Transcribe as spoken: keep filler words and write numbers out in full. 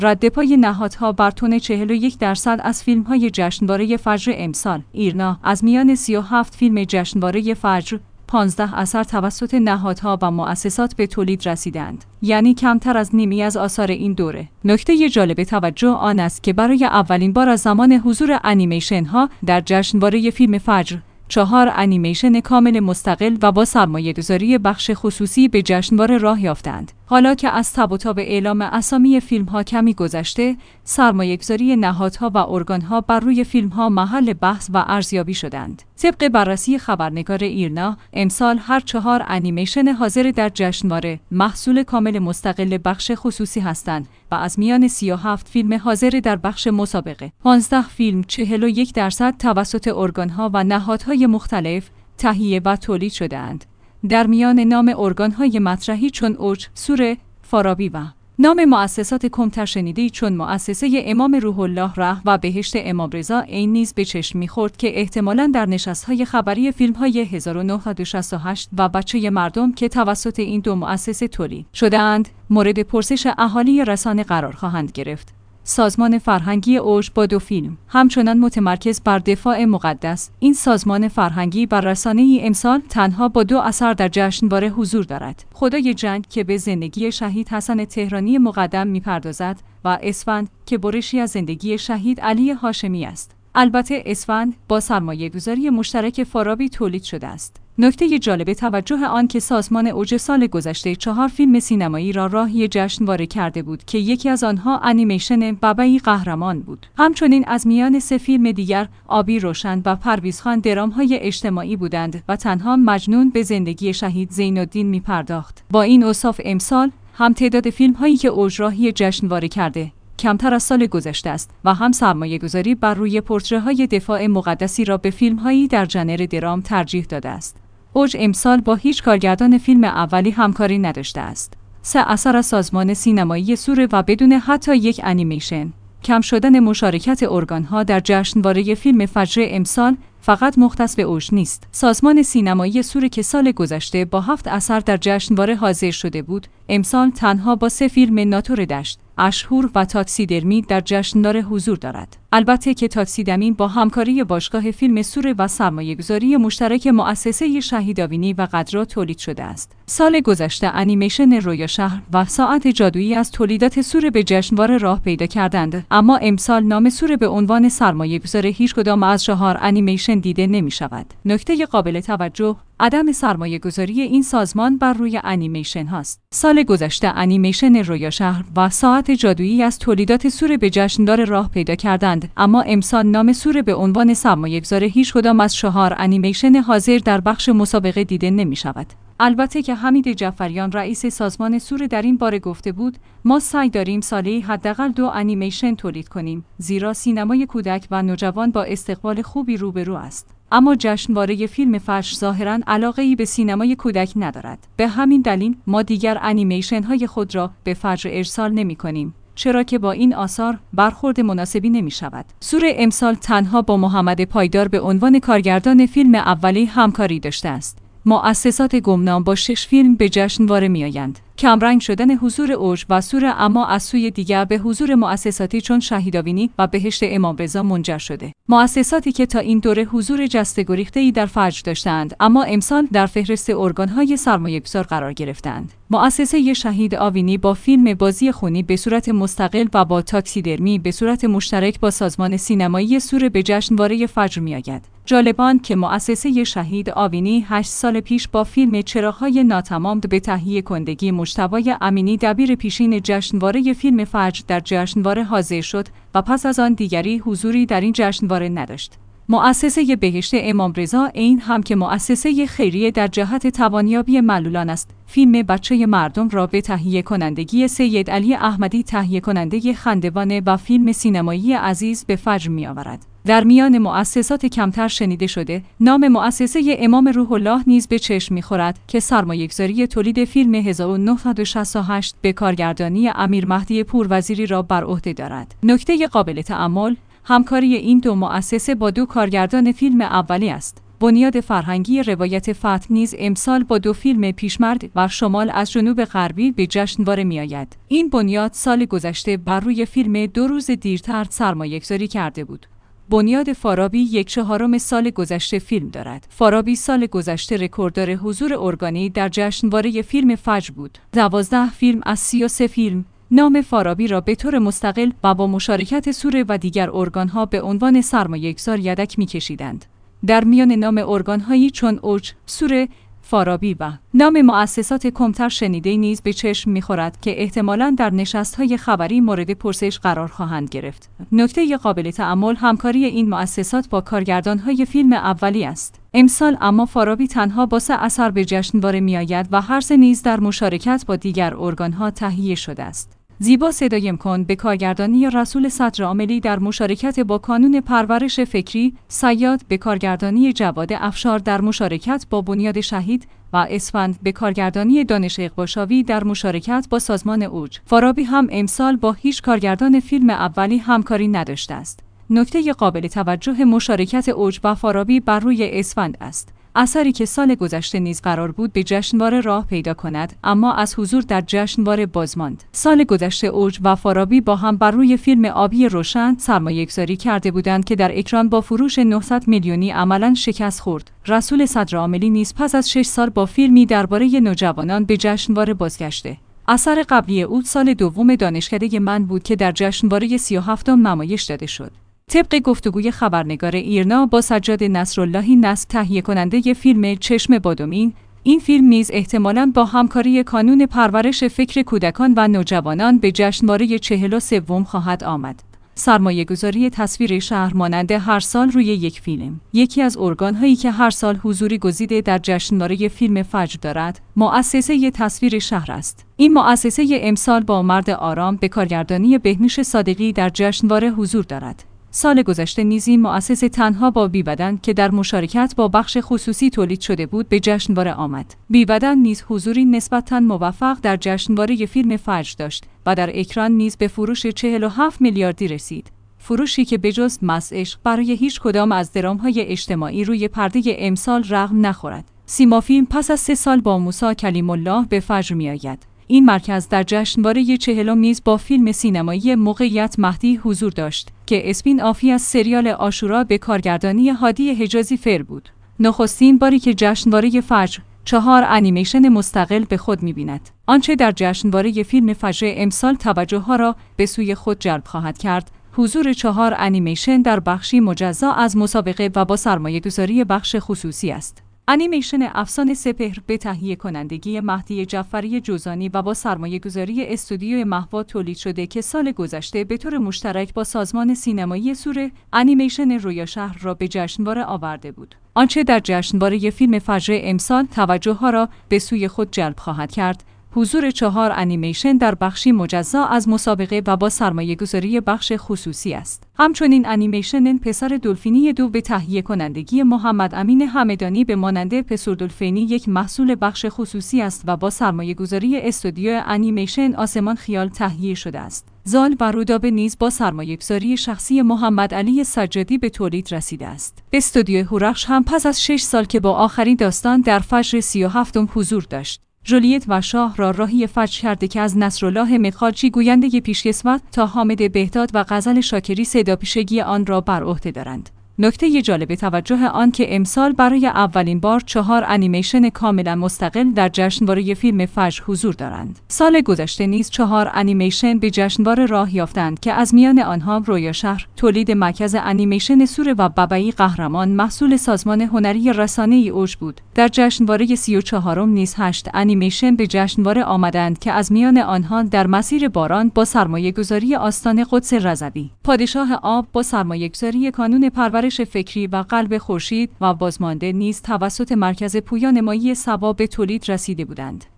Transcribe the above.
ردپای نهادها بر تن چهل و یک درصد از فیلم‌های جشنواره فجر امسال. ایرنا از میان سی و هفت فیلم جشنواره فجر، پانزده اثر توسط نهادها و مؤسسات به تولید رسیدند، یعنی کمتر از نیمی از آثار این دوره. نکته جالب توجه آن است که برای اولین بار از زمان حضور انیمیشن ها در جشنواره فیلم فجر، چهار انیمیشن کامل مستقل و با سرمایه‌گذاری بخش خصوصی به جشنواره راه یافتند. حالا که از تب و تاب اعلام اسامی فیلم‌ها کمی گذشته، سرمایه‌گذاری نهادها و ارگان‌ها بر روی فیلم‌ها محل بحث و ارزیابی شدند. طبق بررسی خبرنگار ایرنا، امسال هر چهار انیمیشن حاضر در جشنواره محصول کامل مستقل بخش خصوصی هستند و از میان سی و هفت فیلم حاضر در بخش مسابقه، پانزده فیلم چهل و یک درصد توسط ارگان‌ها و نهادهای مختلف تهیه و تولید شده‌اند. در میان نام ارگان‌های مطرحی چون اوج، سوره، فارابی و نام مؤسسات کمتر شنیده‌ای چون مؤسسه امام روح الله ره و بهشت امام رضا این نیز به چشم می‌خورد که احتمالاً در نشست‌های خبری فیلم‌های هزار و نهصد و شصت و هشت و بچه مردم که توسط این دو مؤسسه تولید شده‌اند، مورد پرسش اهالی رسانه قرار خواهند گرفت. سازمان فرهنگی اوج با دو فیلم همچنان متمرکز بر دفاع مقدس. این سازمان فرهنگی بر رسانه‌ای امسال تنها با دو اثر در جشنواره حضور دارد: خدای جنگ که به زندگی شهید حسن تهرانی مقدم می‌پردازد و اسفند که برشی از زندگی شهید علی هاشمی است. البته اسفند با سرمایه‌گذاری مشترک فارابی تولید شده است. نکته جالب توجه آن که سازمان اوج سال گذشته چهار فیلم سینمایی را راهی جشنواره کرده بود که یکی از آنها انیمیشن بابایی قهرمان بود. همچنین از میان سه فیلم دیگر آبی روشن و پرویزخان درام‌های اجتماعی بودند و تنها مجنون به زندگی شهید زین‌الدین می‌پرداخت. با این اوصاف امسال هم تعداد فیلم‌هایی که اوج راهی جشنواره کرده کمتر از سال گذشته است و هم سرمایه‌گذاری بر روی پورتره‌های دفاع مقدسی را به فیلم‌هایی در ژانر درام ترجیح داده است. اوج امسال با هیچ کارگردان فیلم اولی همکاری نداشته است. سه اثر از سازمان سینمایی سوره و بدون حتی یک انیمیشن. کم شدن مشارکت ارگان‌ها در جشنواره فیلم فجر امسال فقط مختص به اوج نیست. سازمان سینمایی سوره که سال گذشته با هفت اثر در جشنواره حاضر شده بود، امسال تنها با سه فیلم ناتور دشت، اشهور و تاکسیدرمی در جشنواره حضور دارد. البته که تاکسیدرمی با همکاری باشگاه فیلم سوره و سرمایه‌گذاری مشترک مؤسسه شهیدآوینی و قدرا تولید شده است. سال گذشته انیمیشن رویا شهر و ساعت جادویی از تولیدات سوره به جشنواره راه پیدا کردند، اما امسال نام سوره به عنوان سرمایه‌گذار هیچ کدام از چهار انیمیشن دیده نمی شود. نکته قابل توجه عدم سرمایه‌گذاری این سازمان بر روی انیمیشن هاست. سال گذشته انیمیشن رویا شهر و ساعت جادویی از تولیدات سوره به جشنواره راه پیدا کردند، اما امسال نام سوره به عنوان سرمایه‌گذار هیچ کدام از چهار انیمیشن حاضر در بخش مسابقه دیده نمی شود. البته که حمید جعفریان رئیس سازمان سوره در این باره گفته بود: ما سعی داریم ساله‌ای حداقل دو انیمیشن تولید کنیم، زیرا سینمای کودک و نوجوان با استقبال خوبی روبرو است. اما جشنواره فیلم فجر ظاهراً علاقه‌ای به سینمای کودک ندارد. به همین دلیل ما دیگر انیمیشن‌های خود را به فجر ارسال نمی‌کنیم، چرا که با این آثار برخورد مناسبی نمی‌شود. سوره امسال تنها با محمد پایدار به عنوان کارگردان فیلم اولی همکاری داشته است. مؤسسات گمنام با شش فیلم به جشنواره می‌آیند. کمرنگ شدن حضور اوج و سوره اما از سوی دیگر به حضور مؤسساتی چون شهیدآوینی و بهشت امام رضا منجر شده. مؤسساتی که تا این دوره حضور جسته گریخته‌ای در فجر داشتند، اما امسال در فهرست ارگان‌های سرمایه‌گذار قرار گرفتند. مؤسسه شهید آوینی با فیلم بازی خونی به صورت مستقل و با تاکسیدرمی به صورت مشترک با سازمان سینمایی سوره به جشنواره فجر می‌آید. جالبان که مؤسسه شهید آوینی هشت سال پیش با فیلم چراغ‌های ناتمام به تهیه کنندگی مجتبی امینی دبیر پیشین جشنواره فیلم فجر در جشنواره حاضر شد و پس از آن دیگری حضوری در این جشنواره نداشت. مؤسسه بهشت امام رضا این هم که مؤسسه خیریه در جهت توانیابی معلولان است، فیلم بچه مردم را به تهیه کنندگی سید علی احمدی تهیه کننده خندوانه و فیلم سینمایی عزیز به فجر می آورد. در میان مؤسسات کمتر شنیده شده، نام مؤسسه امام روح الله نیز به چشم می‌خورد که سرمایه‌گذاری تولید فیلم هزار و نهصد و شصت و هشت به کارگردانی امیر مهدی پوروزیری را بر عهده دارد. نکته قابل تأمل همکاری این دو مؤسسه با دو کارگردان فیلم اولی است. بنیاد فرهنگی روایت فتح نیز امسال با دو فیلم پیشمرد و شمال از جنوب غربی به جشنواره می‌آید. این بنیاد سال گذشته بر روی فیلم دو روز دیرتر سرمایه‌گذاری کرده بود. بنیاد فارابی یک چهارم سال گذشته فیلم دارد. فارابی سال گذشته رکورددار حضور ارگانی در جشنواره فیلم فجر بود. دوازده فیلم از سی و سه فیلم نام فارابی را به طور مستقل و با مشارکت سوره و دیگر ارگان‌ها به عنوان سرمایه‌گذار یدک می‌کشیدند. در میان نام ارگان‌هایی چون اوج، سوره، فارابی و نام مؤسسات کمتر شنیده نیز به چشم می‌خورد که احتمالاً در نشست‌های خبری مورد پرسش قرار خواهند گرفت. نکته قابل تأمل همکاری این مؤسسات با کارگردان‌های فیلم اولی است. امسال اما فارابی تنها با سه اثر به جشنواره می‌آید و هر سه نیز در مشارکت با دیگر ارگان‌ها تهیه شده است. زیبا صدایم کن به کارگردانی رسول صدرعاملی در مشارکت با کانون پرورش فکری، صیاد به کارگردانی جواد افشار در مشارکت با بنیاد شهید و اسفند به کارگردانی دانش اقباشاوی در مشارکت با سازمان اوج. فارابی هم امسال با هیچ کارگردان فیلم اولی همکاری نداشته است. نکته قابل توجه مشارکت اوج و فارابی بر روی اسفند است. اثری که سال گذشته نیز قرار بود به جشنواره راه پیدا کند اما از حضور در جشنواره باز ماند. سال گذشته اوج و فارابی با هم بر روی فیلم آبی روشن سرمایه‌گذاری کرده بودند که در اکران با فروش نهصد میلیونی عملاً شکست خورد. رسول صدرعاملی نیز پس از شش سال با فیلمی درباره نوجوانان به جشنواره بازگشته. اثر قبلی او سال دوم دانشکده من بود که در جشنواره سی و هفتم نمایش داده شد. طبق گفتگوی خبرنگار ایرنا با سجاد نصراللهی نصر تهیه کننده فیلم چشم بادامین، این فیلم نیز احتمالاً با همکاری کانون پرورش فکر کودکان و نوجوانان به جشنواره چهل و سوم خواهد آمد. سرمایه‌گذاری تصویر شهر مانند هر سال روی یک فیلم، یکی از ارگان‌هایی که هر سال حضوری گزیده در جشنواره فیلم فجر دارد، مؤسسه تصویر شهر است. این مؤسسه امسال با مرد آرام به کارگردانی بهنوش صادقی در جشنواره حضور دارد. سال گذشته نیز این مؤسسه تنها با بی‌بدن که در مشارکت با بخش خصوصی تولید شده بود به جشنواره آمد. بی‌بدن نیز حضوری نسبتاً موفق در جشنواره فیلم فجر داشت و در اکران نیز به فروش چهل و هفت میلیاردی رسید. فروشی که بجز مس عشق برای هیچ کدام از درام‌های اجتماعی روی پرده امسال رقم نخورد. سیما فیلم پس از سه سال با موسی کلیم الله به فجر می‌آید. این مرکز در جشنواره چهلم نیز با فیلم سینمایی موقعیت مهدی حضور داشت که اسپین آفی از سریال عاشورا به کارگردانی هادی حجازی فر بود. نخستین باری که جشنواره فجر چهار انیمیشن مستقل به خود می‌بیند. آنچه در جشنواره فیلم فجر امسال توجه‌ها را به سوی خود جلب خواهد کرد، حضور چهار انیمیشن در بخشی مجزا از مسابقه و با سرمایه‌گذاری بخش خصوصی است. انیمیشن افسانه سپهر به تهیه کنندگی مهدی جعفری جوزانی و با سرمایه‌گذاری استودیو مهوا تولید شده که سال گذشته به طور مشترک با سازمان سینمایی سوره انیمیشن رویا شهر را به جشنواره آورده بود. آنچه در جشنواره فیلم فجر امسال توجه‌ها را به سوی خود جلب خواهد کرد، حضور چهار انیمیشن در بخشی مجزا از مسابقه و با سرمایه‌گذاری بخش خصوصی است. همچنین انیمیشن پسر دلفینی دو به تهیه کنندگی محمد امین همدانی به مانند پسر دلفینی یک محصول بخش خصوصی است و با سرمایه‌گذاری استودیو انیمیشن آسمان خیال تهیه شده است. زال و رودابه نیز با سرمایه‌گذاری شخصی محمد علی سجادی به تولید رسیده است. استودیو هورخش هم پس از شش سال که با آخرین داستان در فجر سی و هفتم حضور داشت. جولیت و شاه را راهی فجر کرده که از نصرالله مدخالچی گوینده پیشکسوت تا حامد بهداد و غزل شاکری صداپیشگی آن را بر عهده دارند. نکته جالب توجه آن که امسال برای اولین بار چهار انیمیشن کاملا مستقل در جشنواره فیلم فجر حضور دارند. سال گذشته نیز چهار انیمیشن به جشنواره راه یافتند که از میان آنها رویا شهر، تولید مرکز انیمیشن سوره و ببعی قهرمان محصول سازمان هنری رسانه‌ای اوج بود. در جشنواره سی و چهارم نیز هشت انیمیشن به جشنواره آمدند که از میان آنها در مسیر باران با سرمایه‌گذاری آستان قدس رضوی، پادشاه آب با سرمایه‌گذاری کانون پرورش فکری و قلب خورشید و بازمانده نیز توسط مرکز پویا نمایی صبا به تولید رسیده بودند.